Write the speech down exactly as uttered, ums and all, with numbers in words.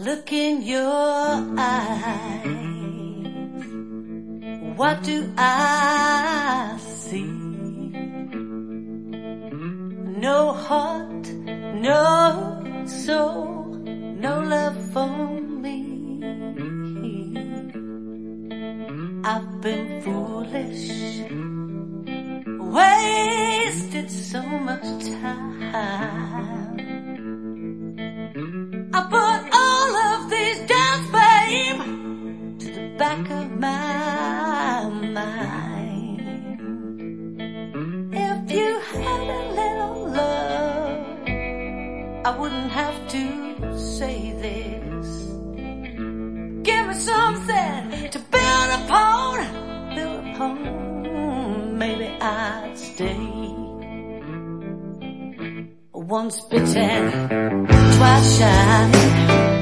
look in your eyes, what do I see? No heart, no soul, no love for me. I've been foolish, wasted so much time. I put all of these doubts, babe, to the back of my mind. If you had a little love, I wouldn't have to say this. Give me something to build upon, build upon, maybe I'd stay. Once bitten, twice shy.